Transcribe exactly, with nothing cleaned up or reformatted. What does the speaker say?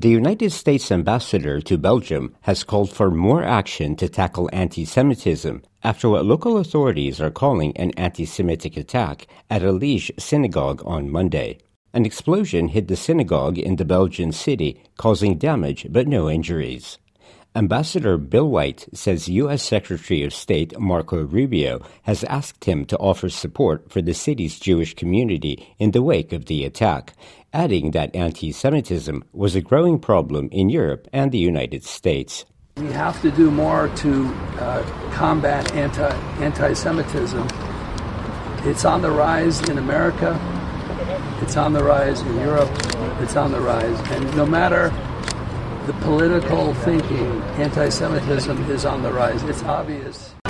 The United States ambassador to Belgium has called for more action to tackle anti-Semitism after what local authorities are calling an anti-Semitic attack at a Liège synagogue on Monday. An explosion hit the synagogue in the Belgian city, causing damage but no injuries. Ambassador Bill White says U S Secretary of State Marco Rubio has asked him to offer support for the city's Jewish community in the wake of the attack, adding that anti-Semitism was a growing problem in Europe and the United States. We have to do more to uh, combat anti, anti-Semitism. It's on the rise in America. It's on the rise in Europe. It's on the rise. And no matter the political thinking, anti-Semitism is on the rise. It's obvious.